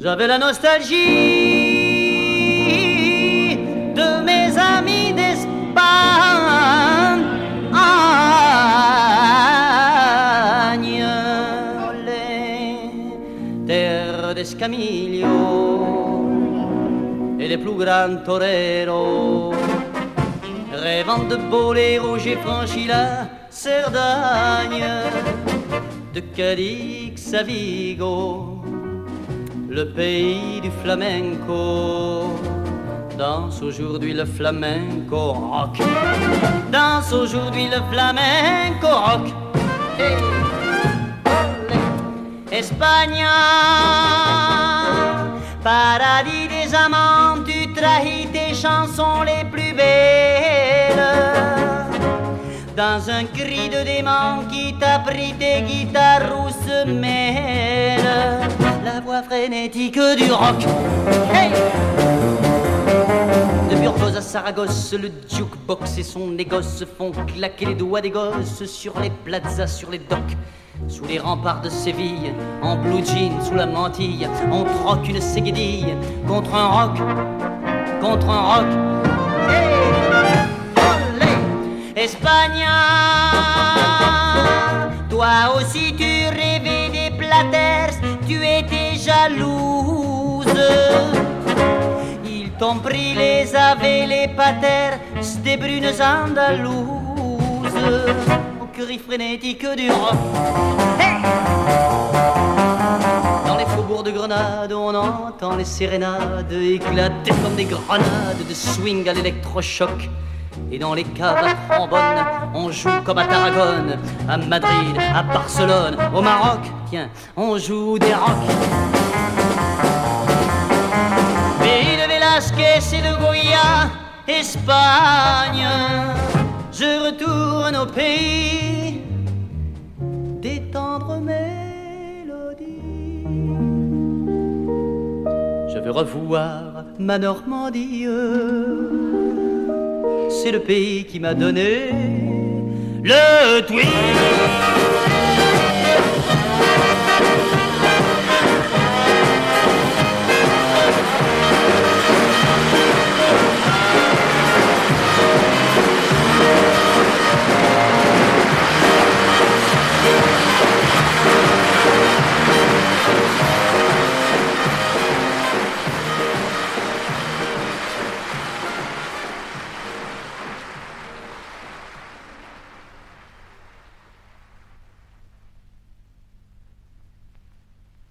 J'avais la nostalgie de mes amis d'Espagne, les terres d'Escamillo et les plus grands toreros. Rêvant de boléro, j'ai franchi la Cerdagne, de Cadix à Vigo, le pays du flamenco. Danse aujourd'hui le flamenco rock. Danse aujourd'hui le flamenco rock. Hey. Espagne, paradis des amants, tu trahis tes chansons les plus belles. Dans un cri de démon qui t'a pris tes guitares où se mêle la voix frénétique du rock. Hey! De Burgos à Saragosse, le jukebox et son négoce font claquer les doigts des gosses sur les plazas, sur les docks, sous les remparts de Séville, en blue jean, sous la mantille, on troque une séguédille contre un rock, contre un rock. Hey! Olé! Espagne, toi aussi tu rêvais des platers, tu étais jalouse. Ils t'ont pris les aves, les patères, des brunes andalouses, au cri frénétique du rock. Hey! Dans les faubourgs de Grenade, on entend les sérénades éclater comme des grenades de swing à l'électrochoc. Et dans les caves à trombone, on joue comme à Tarragone, à Madrid, à Barcelone, au Maroc, tiens, on joue des rocks. Pays de Velasquez et de Goya, Espagne, je retourne au pays des tendres mélodies. Je veux revoir ma Normandie, c'est le pays qui m'a donné le tweet.